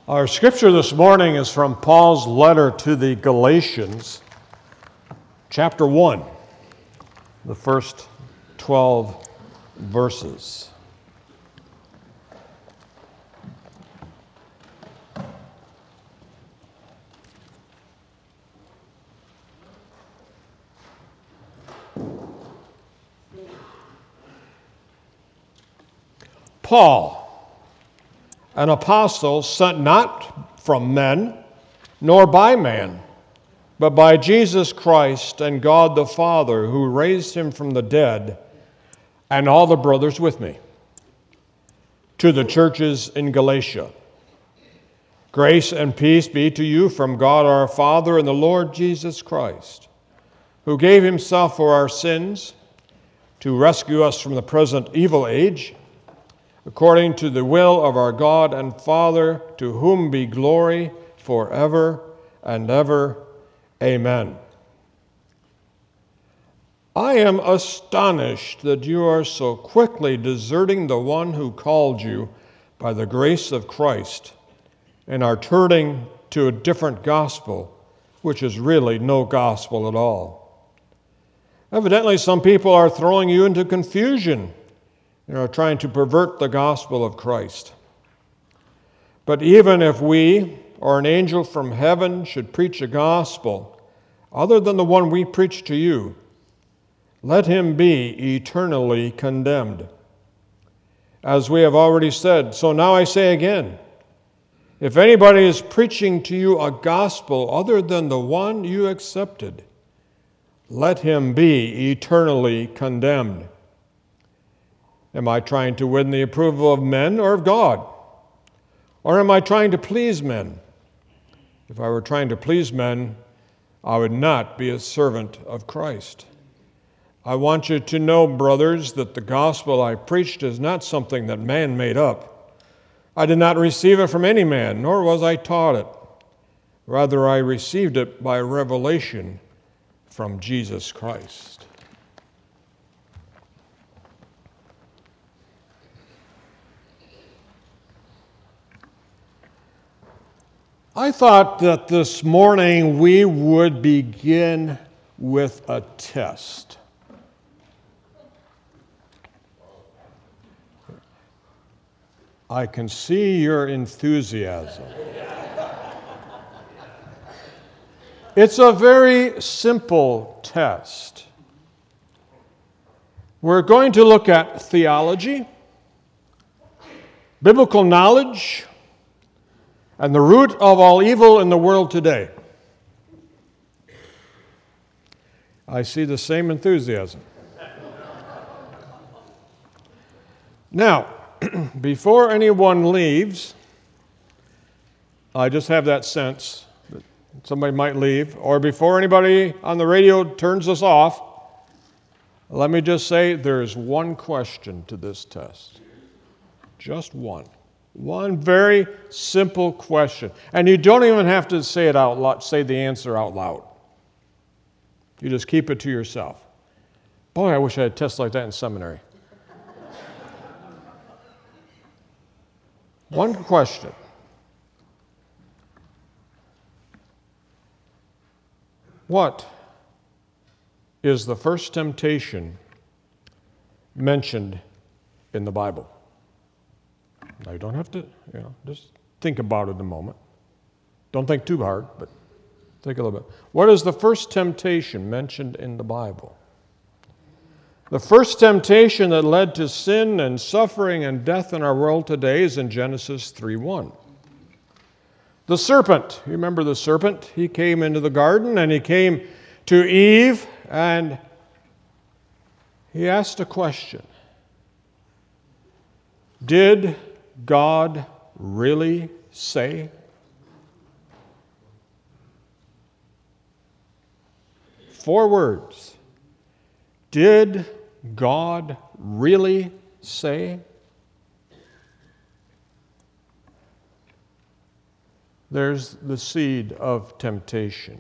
Our scripture this morning is from Paul's letter to the Galatians, chapter 1, the first 12 verses. Paul, an apostle sent not from men, nor by man, but by Jesus Christ and God the Father, who raised him from the dead, and all the brothers with me, to the churches in Galatia. Grace and peace be to you from God our Father and the Lord Jesus Christ, who gave himself for our sins to rescue us from the present evil age, according to the will of our God and Father, to whom be glory forever and ever. Amen. I am astonished that you are so quickly deserting the one who called you by the grace of Christ and are turning to a different gospel, which is really no gospel at all. Evidently, some people are throwing you into confusion and are trying to pervert the gospel of Christ. But even if we or an angel from heaven should preach a gospel other than the one we preach to you, let him be eternally condemned. As we have already said, so now I say again, if anybody is preaching to you a gospel other than the one you accepted, let him be eternally condemned. Am I trying to win the approval of men or of God? Or am I trying to please men? If I were trying to please men, I would not be a servant of Christ. I want you to know, brothers, that the gospel I preached is not something that man made up. I did not receive it from any man, nor was I taught it. Rather, I received it by revelation from Jesus Christ. I thought that this morning we would begin with a test. I can see your enthusiasm. It's a very simple test. We're going to look at theology, biblical knowledge, and the root of all evil in the world today. I see the same enthusiasm. Now, before anyone leaves, I just have that sense that somebody might leave, or before anybody on the radio turns us off, let me just say there's one question to this test. Just one. One very simple question. And you don't even have to say it out loud, say the answer out loud. You just keep it to yourself. Boy, I wish I had tests like that in seminary. One question. What is the first temptation mentioned in the Bible? Now, you don't have to, just think about it a moment. Don't think too hard, but think a little bit. What is the first temptation mentioned in the Bible? The first temptation that led to sin and suffering and death in our world today is in Genesis 3:1. The serpent, you remember the serpent? He came into the garden and he came to Eve and he asked a question. Did God really say? Four words. Did God really say? There's the seed of temptation.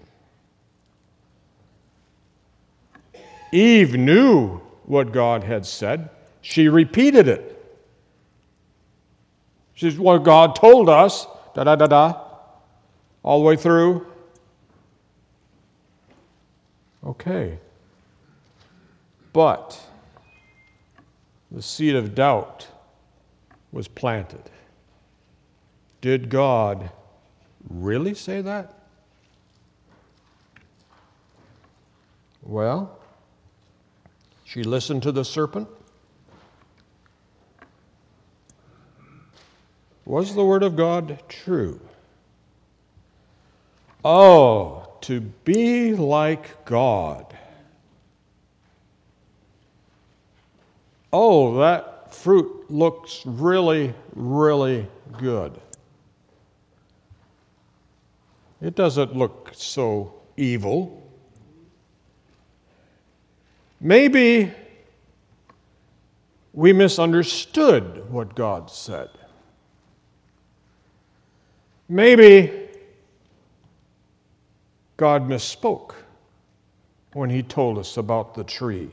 Eve knew what God had said. She repeated it. She said, well, God told us Da-da-da-da. All the way through? Okay. But the seed of doubt was planted. Did God really say that? Well, she listened to the serpent. Was the word of God true? Oh, to be like God. Oh, that fruit looks really, really good. It doesn't look so evil. Maybe we misunderstood what God said. Maybe God misspoke when He told us about the tree.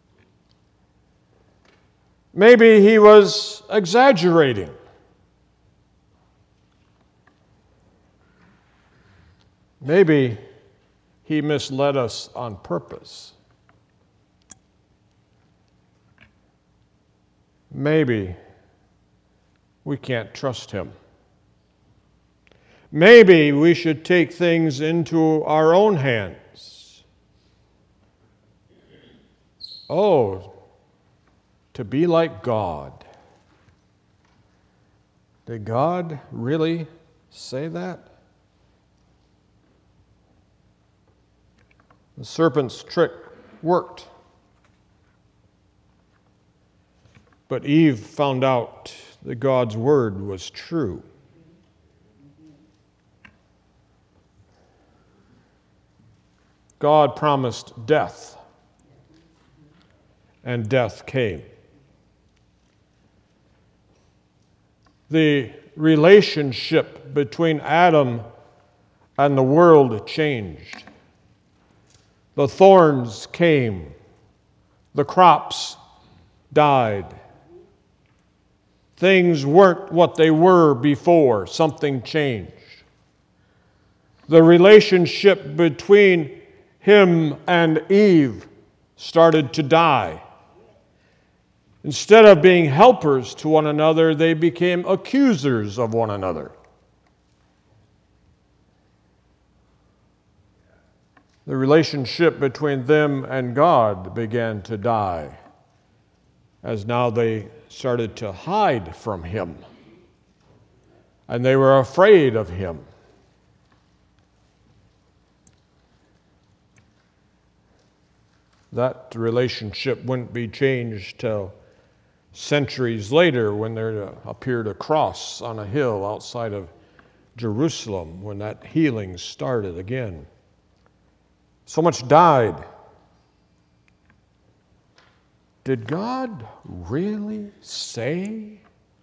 Maybe He was exaggerating. Maybe He misled us on purpose. Maybe we can't trust Him. Maybe we should take things into our own hands. Oh, to be like God. Did God really say that? The serpent's trick worked. But Eve found out that God's word was true. God promised death, and death came. The relationship between Adam and the world changed. The thorns came. The crops died. Things weren't what they were before. Something changed. The relationship between him and Eve started to die. Instead of being helpers to one another, they became accusers of one another. The relationship between them and God began to die, as now they started to hide from Him, and they were afraid of Him. That relationship wouldn't be changed till centuries later, when there appeared a cross on a hill outside of Jerusalem, when that healing started again. So much died. Did God really say?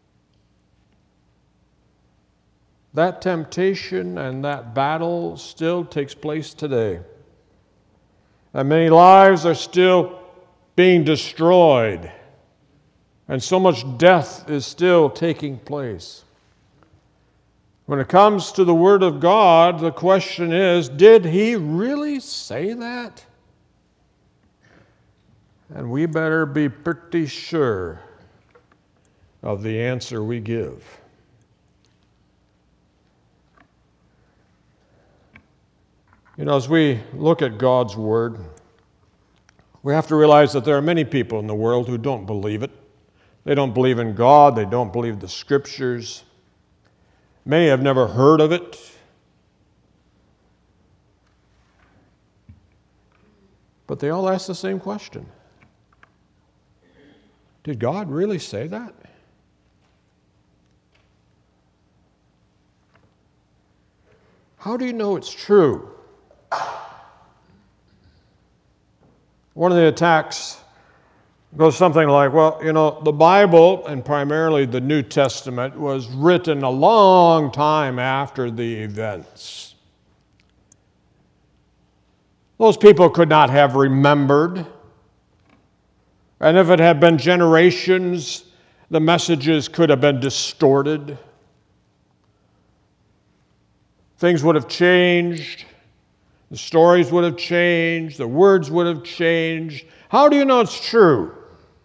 That temptation and that battle still takes place today. And many lives are still being destroyed. And so much death is still taking place. When it comes to the Word of God, the question is, did He really say that? And we better be pretty sure of the answer we give. You know, as we look at God's Word, we have to realize that there are many people in the world who don't believe it. They don't believe in God. They don't believe the Scriptures. Many have never heard of it. But they all ask the same question. Did God really say that? How do you know it's true? One of the attacks goes something like, well, you know, the Bible, and primarily the New Testament, was written a long time after the events. Those people could not have remembered. And if it had been generations, the messages could have been distorted. things would have changed. The stories would have changed. The words would have changed. How do you know it's true?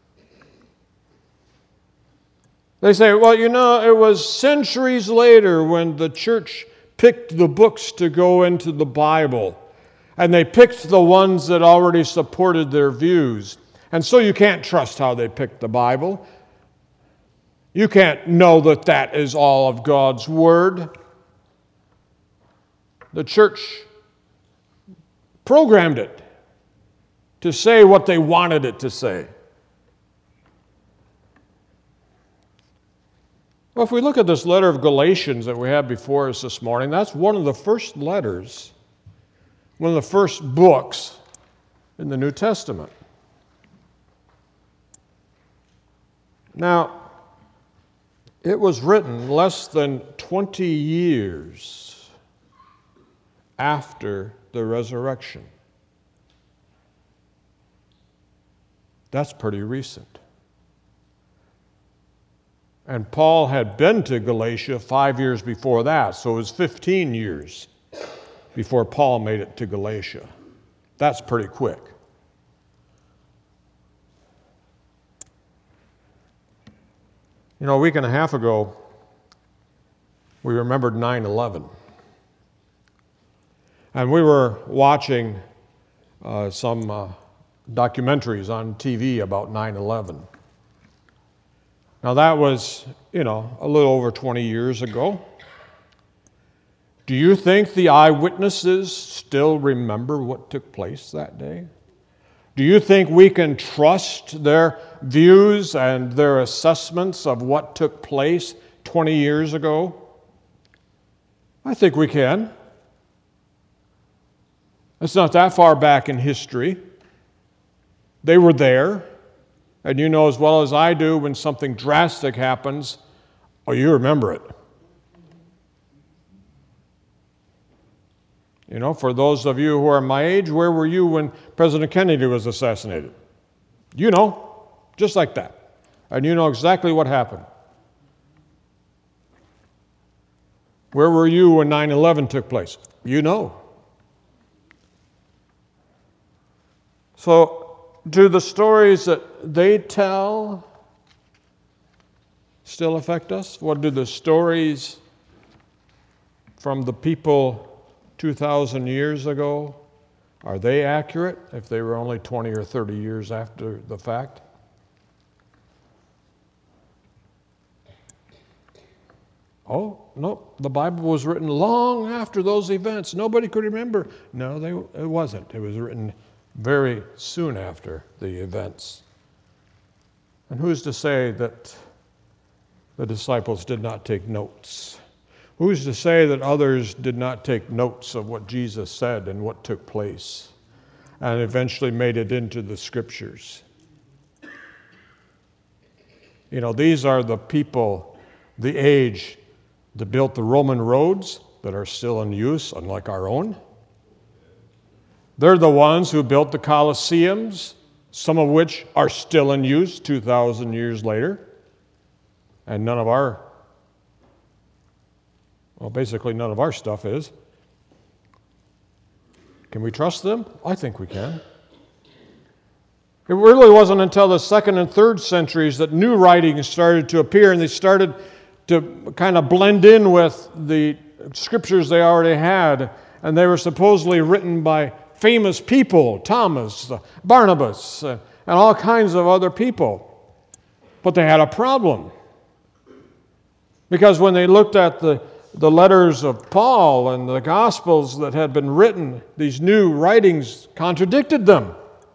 They say, well, it was centuries later when the church picked the books to go into the Bible, and they picked the ones that already supported their views. And so you can't trust how they picked the Bible. You can't know that that is all of God's Word. The church programmed it to say what they wanted it to say. Well, if we look at this letter of Galatians that we have before us this morning, that's one of the first letters, one of the first books in the New Testament. Now, it was written less than 20 years after the resurrection. That's pretty recent. And Paul had been to Galatia 5 years before that, so it was 15 years before Paul made it to Galatia. That's pretty quick. A week and a half ago, we remembered 9/11. And we were watching some documentaries on TV about 9/11. Now that was, a little over 20 years ago. Do you think the eyewitnesses still remember what took place that day? Do you think we can trust their views and their assessments of what took place 20 years ago? I think we can. It's not that far back in history. They were there. And you know as well as I do, when something drastic happens, you remember it. For those of you who are my age, where were you when President Kennedy was assassinated? Just like that. And you know exactly what happened. Where were you when 9/11 took place? So, do the stories that they tell still affect us? What do the stories from the people 2,000 years ago, are they accurate if they were only 20 or 30 years after the fact? Oh, no, the Bible was written long after those events. Nobody could remember. No, it wasn't. It was written very soon after the events. And who's to say that the disciples did not take notes? Who's to say that others did not take notes of what Jesus said and what took place and eventually made it into the Scriptures? These are the people, the age that built the Roman roads that are still in use, unlike our own. They're the ones who built the Colosseums, some of which are still in use 2,000 years later. And none of our stuff is. Can we trust them? I think we can. It really wasn't until the 2nd and 3rd centuries that new writings started to appear, and they started to kind of blend in with the scriptures they already had. And they were supposedly written by famous people, Thomas, Barnabas, and all kinds of other people. But they had a problem. Because when they looked at the letters of Paul and the Gospels that had been written, these new writings contradicted them.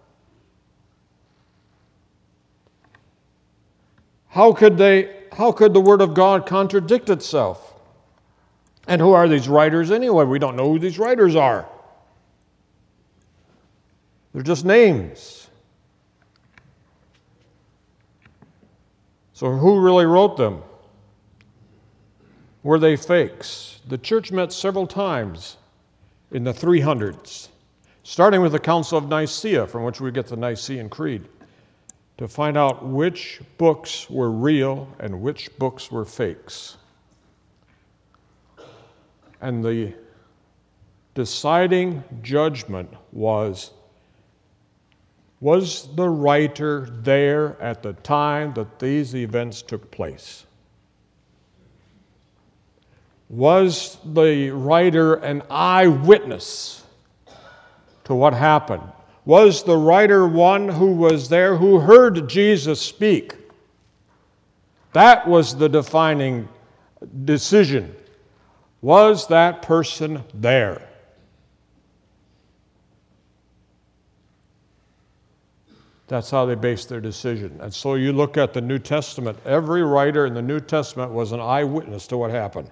How could the Word of God contradict itself? And who are these writers anyway? We don't know who these writers are. They're just names. So who really wrote them? Were they fakes? The church met several times in the 300s, starting with the Council of Nicaea, from which we get the Nicene Creed, to find out which books were real and which books were fakes. And the deciding judgment was the writer there at the time that these events took place? Was the writer an eyewitness to what happened? Was the writer one who was there, who heard Jesus speak? That was the defining decision. Was that person there? That's how they based their decision. And so you look at the New Testament, every writer in the New Testament was an eyewitness to what happened.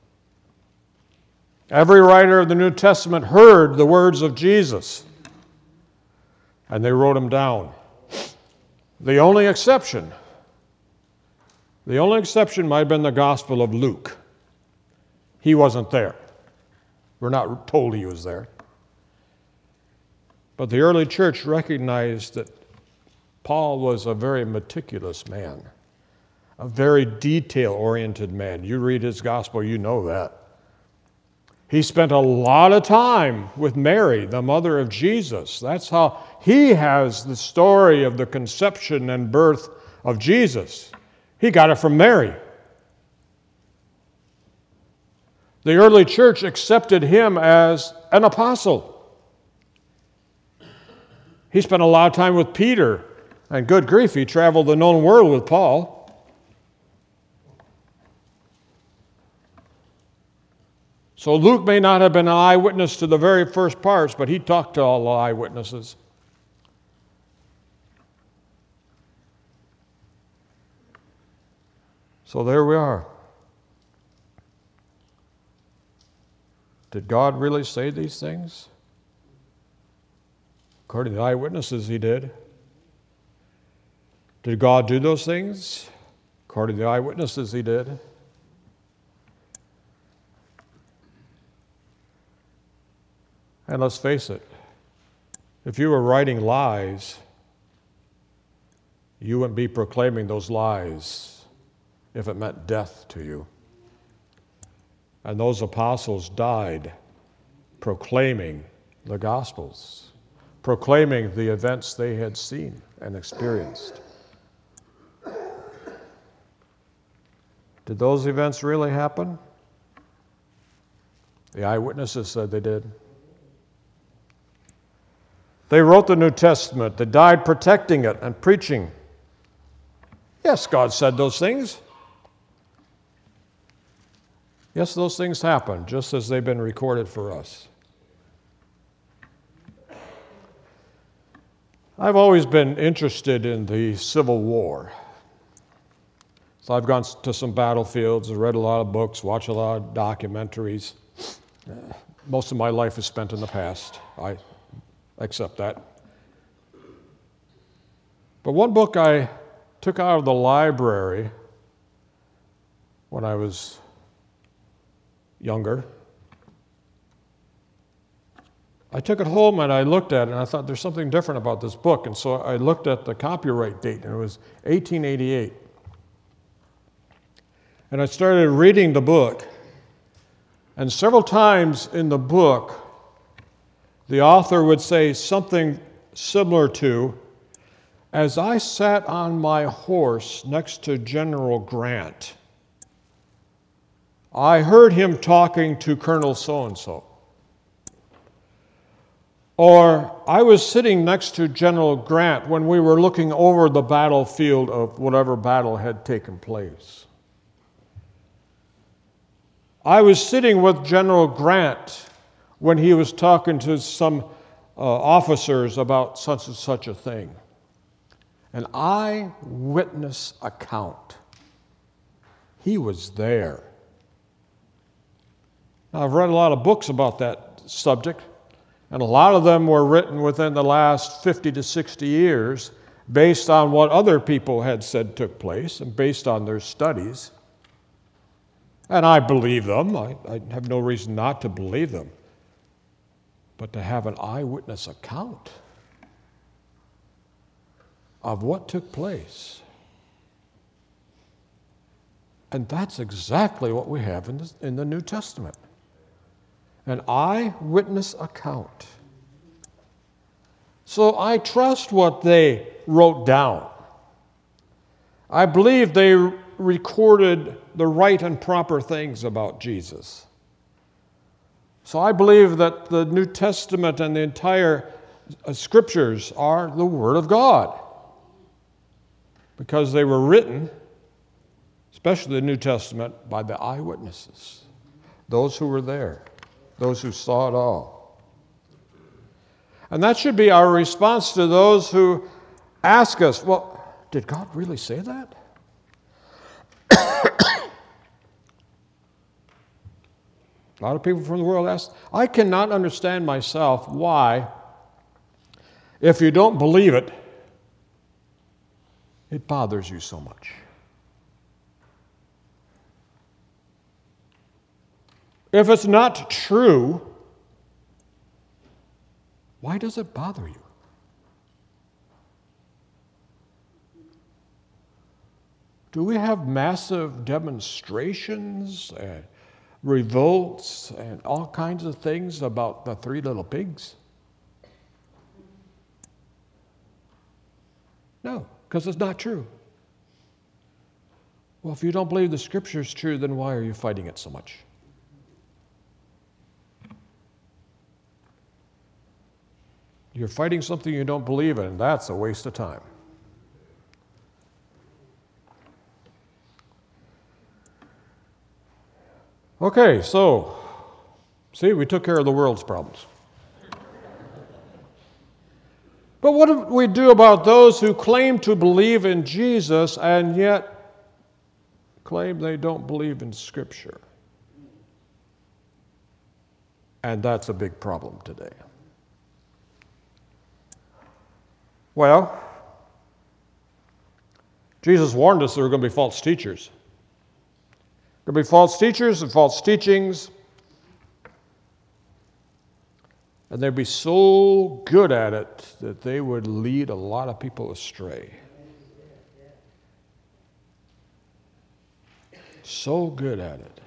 Every writer of the New Testament heard the words of Jesus, and they wrote them down. The only exception might have been the Gospel of Luke. He wasn't there. We're not told he was there. But the early church recognized that Paul was a very meticulous man, a very detail-oriented man. You read his gospel, you know that. He spent a lot of time with Mary, the mother of Jesus. That's how he has the story of the conception and birth of Jesus. He got it from Mary. The early church accepted him as an apostle. He spent a lot of time with Peter, and good grief, he traveled the known world with Paul. So Luke may not have been an eyewitness to the very first parts, but he talked to all the eyewitnesses. So there we are. Did God really say these things? According to the eyewitnesses, he did. Did God do those things? According to the eyewitnesses, he did. And let's face it, if you were writing lies, you wouldn't be proclaiming those lies if it meant death to you. And those apostles died proclaiming the Gospels, proclaiming the events they had seen and experienced. Did those events really happen? The eyewitnesses said they did. They wrote the New Testament. They died protecting it and preaching. Yes, God said those things. Yes, those things happened, just as they've been recorded for us. I've always been interested in the Civil War. So I've gone to some battlefields, read a lot of books, watched a lot of documentaries. Most of my life is spent in the past. I accept that. But one book I took out of the library when I was younger, I took it home and I looked at it and I thought there's something different about this book. And so I looked at the copyright date and it was 1888. And I started reading the book. And several times in the book, the author would say something similar to, "As I sat on my horse next to General Grant, I heard him talking to Colonel so-and-so." Or, "I was sitting next to General Grant when we were looking over the battlefield of whatever battle had taken place. I was sitting with General Grant when he was talking to some officers about such and such a thing." An eyewitness account. He was there. Now, I've read a lot of books about that subject, and a lot of them were written within the last 50 to 60 years based on what other people had said took place and based on their studies. And I believe them. I have no reason not to believe them. But to have an eyewitness account of what took place. And that's exactly what we have in the New Testament. An eyewitness account. So I trust what they wrote down. I believe they recorded the right and proper things about Jesus. So I believe that the New Testament and the entire Scriptures are the Word of God, because they were written, especially the New Testament, by the eyewitnesses, those who were there, those who saw it all. And that should be our response to those who ask us, well, did God really say that? A lot of people from the world ask. I cannot understand myself why, if you don't believe it, it bothers you so much. If it's not true, why does it bother you? Do we have massive demonstrations and revolts and all kinds of things about the three little pigs? No, because it's not true. Well, if you don't believe the Scripture is true, then why are you fighting it so much? You're fighting something you don't believe in. That's a waste of time. Okay, so, see, we took care of the world's problems. But what do we do about those who claim to believe in Jesus and yet claim they don't believe in Scripture? And that's a big problem today. Well, Jesus warned us there were going to be false teachers. There will be false teachers and false teachings. And they'd be so good at it that they would lead a lot of people astray. So good at it.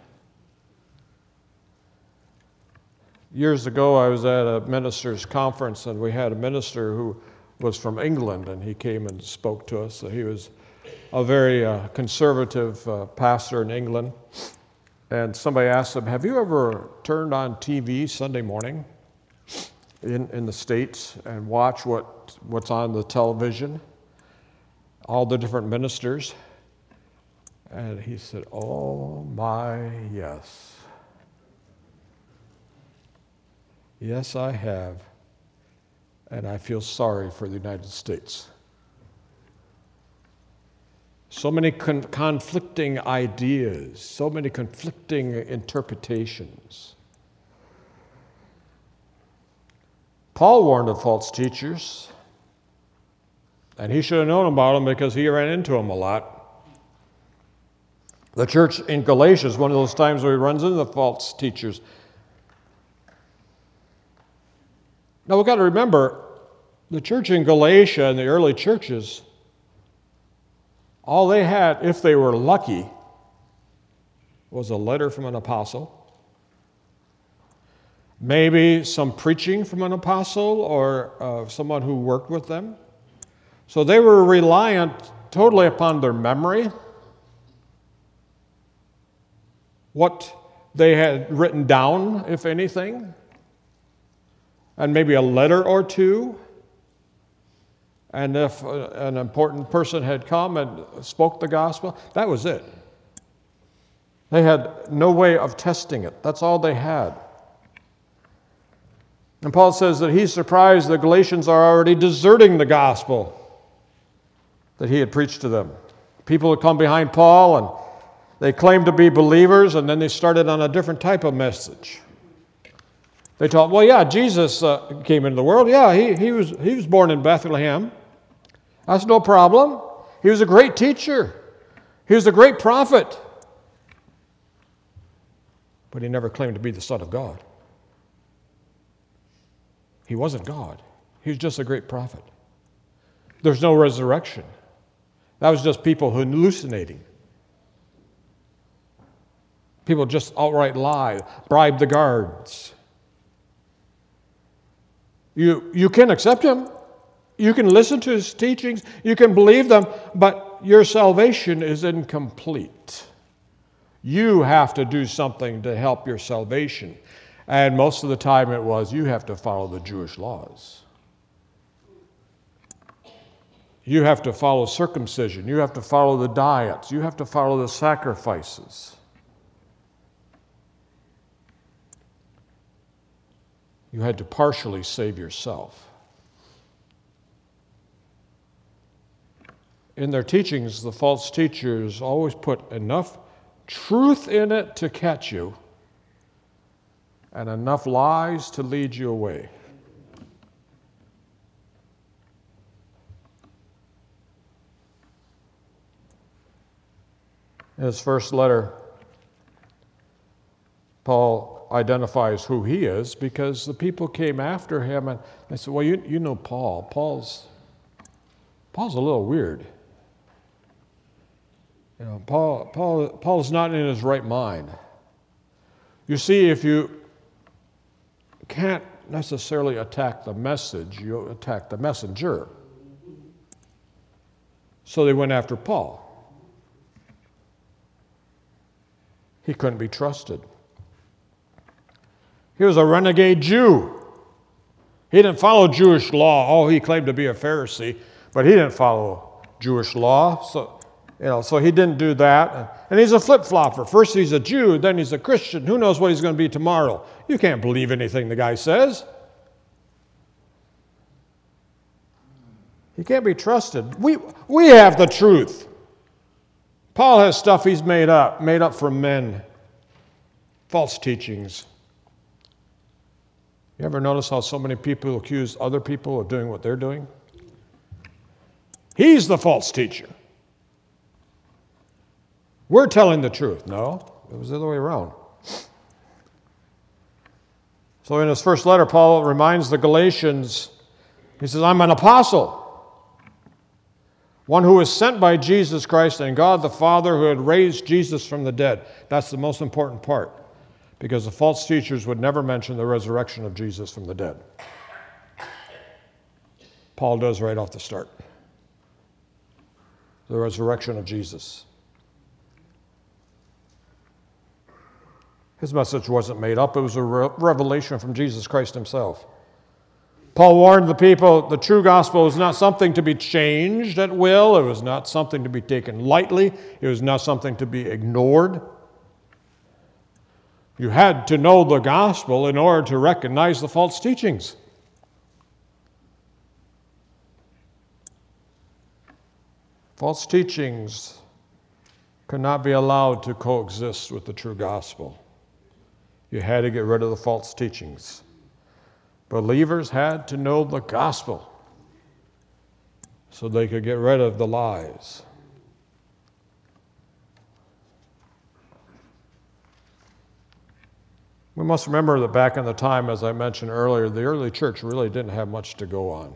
Years ago, I was at a minister's conference, and we had a minister who was from England, and he came and spoke to us. So he was a very conservative pastor in England. And somebody asked him, have you ever turned on TV Sunday morning in the States and watch what's on the television? All the different ministers? And he said, oh my, yes. Yes, I have. And I feel sorry for the United States. So many conflicting ideas, so many conflicting interpretations. Paul warned of false teachers, and he should have known about them because he ran into them a lot. The church in Galatia is one of those times where he runs into the false teachers. Now we've got to remember, the church in Galatia and the early churches, all they had, if they were lucky, was a letter from an apostle, maybe some preaching from an apostle or someone who worked with them. So they were reliant totally upon their memory, what they had written down, if anything, and maybe a letter or two. And if an important person had come and spoke the gospel, that was it. They had no way of testing it. That's all they had. And Paul says that he's surprised the Galatians are already deserting the gospel that he had preached to them. People would come behind Paul and they claimed to be believers, and then they started on a different type of message. They taught, well, yeah, Jesus came into the world. Yeah, he was born in Bethlehem. That's no problem. He was a great teacher. He was a great prophet. But he never claimed to be the Son of God. He wasn't God. He was just a great prophet. There's no resurrection. That was just people hallucinating. People just outright lie, bribe the guards. You can accept him. You can listen to his teachings. You can believe them, but your salvation is incomplete. You have to do something to help your salvation. And most of the time it was, you have to follow the Jewish laws. You have to follow circumcision. You have to follow the diets. You have to follow the sacrifices. You had to partially save yourself. In their teachings, the false teachers always put enough truth in it to catch you and enough lies to lead you away. In his first letter, Paul identifies who he is because the people came after him and they said, well, you know Paul. Paul's a little weird. You know, Paul's not in his right mind. You see, if you can't necessarily attack the message, you attack the messenger. So they went after Paul. He couldn't be trusted. He was a renegade Jew. He didn't follow Jewish law. Oh, he claimed to be a Pharisee, but he didn't follow Jewish law. So he didn't do that. And he's a flip-flopper. First he's a Jew, then he's a Christian. Who knows what he's going to be tomorrow? You can't believe anything the guy says. He can't be trusted. We have the truth. Paul has stuff he's made up from men. False teachings. You ever notice how so many people accuse other people of doing what they're doing? He's the false teacher. We're telling the truth. No, it was the other way around. So in his first letter, Paul reminds the Galatians, he says, I'm an apostle, one who was sent by Jesus Christ and God the Father who had raised Jesus from the dead. That's the most important part, because the false teachers would never mention the resurrection of Jesus from the dead. Paul does right off the start. The resurrection of Jesus. His message wasn't made up. It was a revelation from Jesus Christ himself. Paul warned the people the true gospel was not something to be changed at will. It was not something to be taken lightly. It was not something to be ignored. You had to know the gospel in order to recognize the false teachings. False teachings could not be allowed to coexist with the true gospel. You had to get rid of the false teachings. Believers had to know the gospel so they could get rid of the lies. We must remember that back in the time, as I mentioned earlier, the early church really didn't have much to go on.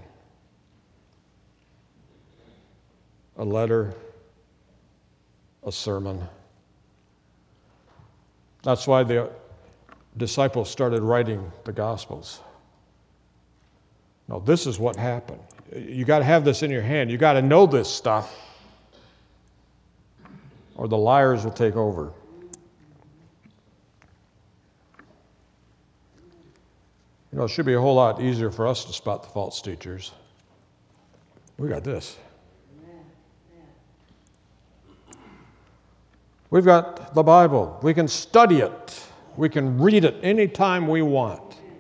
A letter, a sermon. That's why the disciples started writing the Gospels. Now, this is what happened. You got to have this in your hand. You got to know this stuff, or the liars will take over. You know, it should be a whole lot easier for us to spot the false teachers. We got this. We've got the Bible. We can study it. We can read it anytime we want.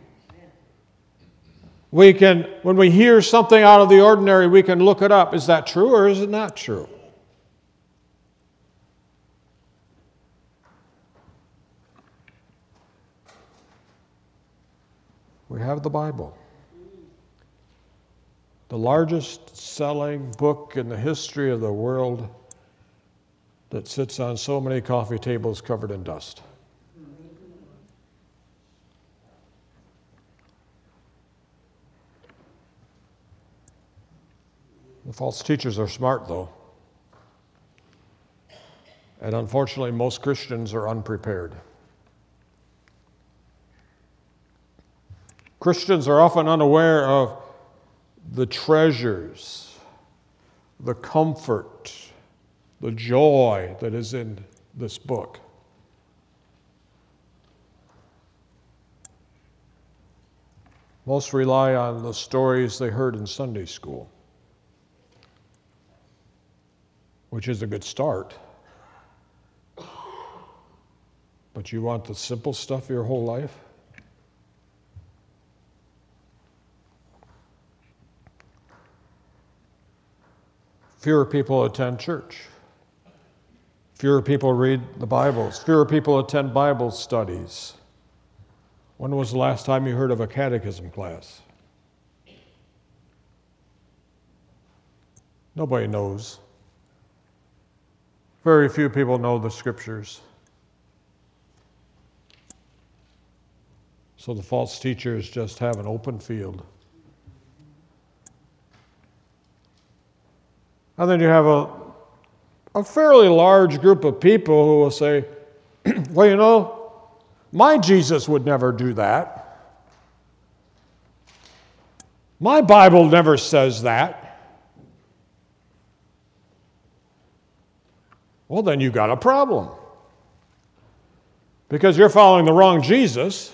We can, when we hear something out of the ordinary, we can look it up. Is that true or is it not true? We have the Bible. The largest selling book in the history of the world that sits on so many coffee tables covered in dust. The false teachers are smart, though. And unfortunately, most Christians are unprepared. Christians are often unaware of the treasures, the comfort, the joy that is in this book. Most rely on the stories they heard in Sunday school, which is a good start. But you want the simple stuff your whole life? Fewer people attend church. Fewer people read the Bibles. Fewer people attend Bible studies. When was the last time you heard of a catechism class? Nobody knows. Very few people know the Scriptures. So the false teachers just have an open field. And then you have a fairly large group of people who will say, well, you know, my Jesus would never do that. My Bible never says that. Well, then you got a problem. Because you're following the wrong Jesus,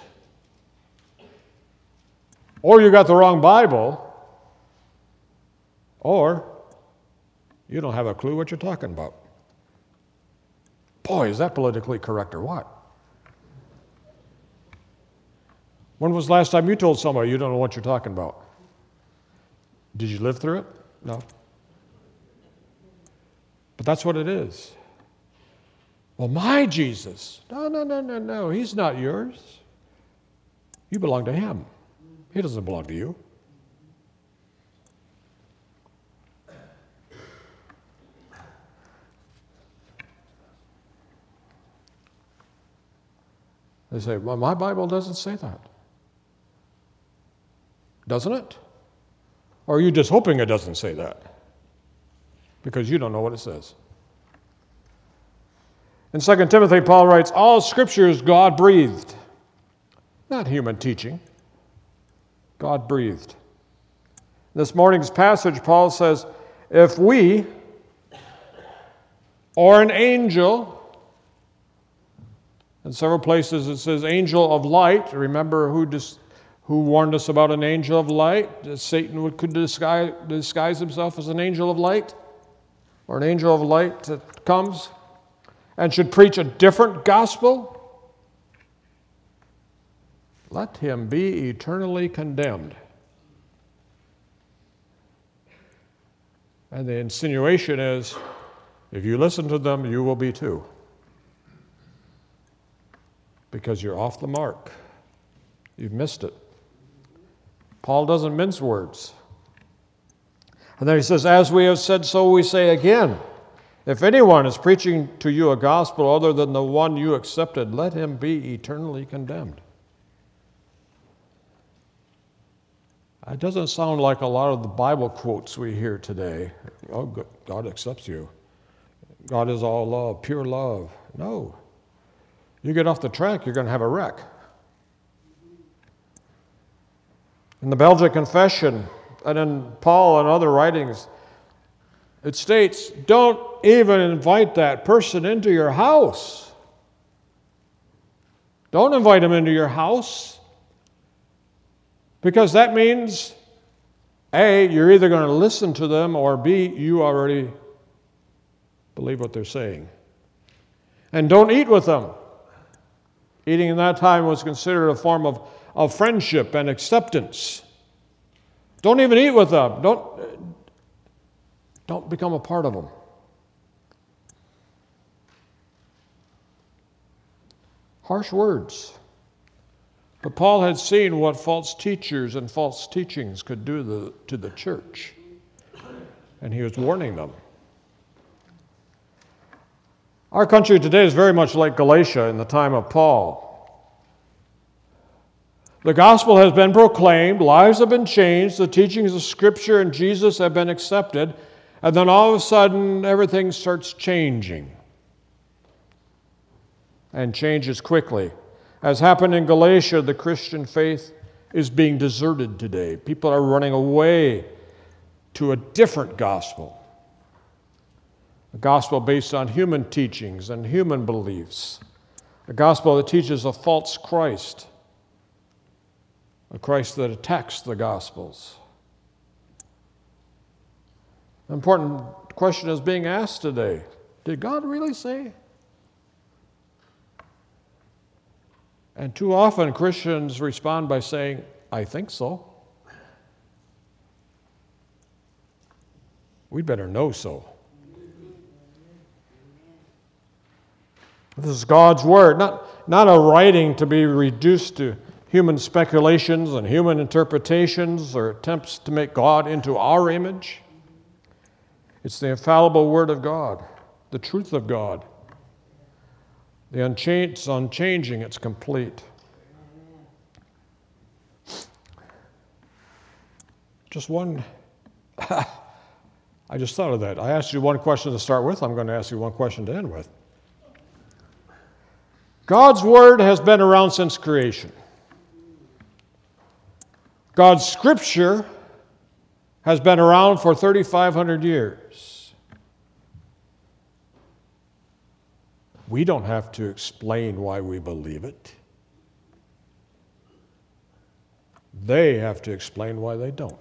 or you got the wrong Bible, or you don't have a clue what you're talking about. Boy, is that politically correct or what? When was the last time you told somebody you don't know what you're talking about? Did you live through it? No. But that's what it is. Well, my Jesus. No. He's not yours. You belong to him. He doesn't belong to you. They say, well, my Bible doesn't say that. Doesn't it? Or are you just hoping it doesn't say that? Because you don't know what it says. In 2 Timothy, Paul writes, all Scripture is God-breathed. Not human teaching. God-breathed. In this morning's passage, Paul says, if we or an angel, in several places it says angel of light. Remember who warned us about an angel of light? That Satan could disguise himself as an angel of light, or an angel of light that comes and should preach a different gospel. Let him be eternally condemned. And the insinuation is, if you listen to them, you will be too. Because you're off the mark. You've missed it. Paul doesn't mince words. And then he says, as we have said, so we say again. If anyone is preaching to you a gospel other than the one you accepted, let him be eternally condemned. It doesn't sound like a lot of the Bible quotes we hear today. Oh, God accepts you. God is all love, pure love. No. You get off the track, you're going to have a wreck. In the Belgic Confession, and in Paul and other writings, it states, don't even invite that person into your house. Don't invite him into your house. Because that means, A, you're either going to listen to them, or B, you already believe what they're saying. And don't eat with them. Eating in that time was considered a form of friendship and acceptance. Don't even eat with them. Don't become a part of them. Harsh words. But Paul had seen what false teachers and false teachings could do to the church. And he was warning them. Our country today is very much like Galatia in the time of Paul. The gospel has been proclaimed, lives have been changed, the teachings of Scripture and Jesus have been accepted, and then all of a sudden everything starts changing. And changes quickly. As happened in Galatia, the Christian faith is being deserted today. People are running away to a different gospel, a gospel based on human teachings and human beliefs, a gospel that teaches a false Christ, a Christ that attacks the Gospels. An important question is being asked today. Did God really say? And too often Christians respond by saying, I think so. We'd better know so. This is God's Word, not a writing to be reduced to human speculations and human interpretations or attempts to make God into our image. It's the infallible Word of God, the truth of God. It's unchanging, it's complete. Just one, I just thought of that. I asked you one question to start with. I'm going to ask you one question to end with. God's Word has been around since creation. God's Scripture has been around for 3,500 years. We don't have to explain why we believe it. They have to explain why they don't.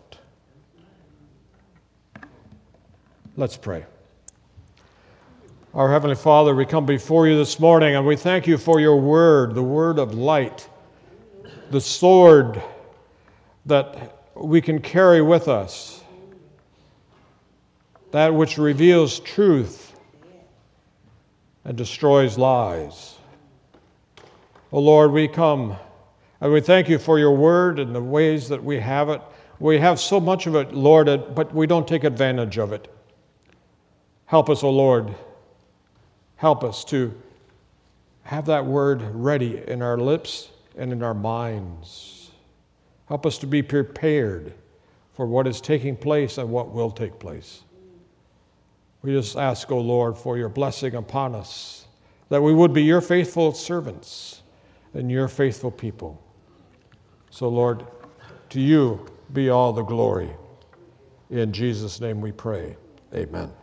Let's pray. Our Heavenly Father, we come before you this morning and we thank you for your word, the word of light, the sword that we can carry with us, that which reveals truth and destroys lies. Oh Lord, we come and we thank you for your word and the ways that we have it. We have so much of it, Lord, but we don't take advantage of it. Help us, oh Lord. Help us to have that word ready in our lips and in our minds. Help us to be prepared for what is taking place and what will take place. We just ask, O Lord, for your blessing upon us, that we would be your faithful servants and your faithful people. So, Lord, to you be all the glory. In Jesus' name we pray. Amen.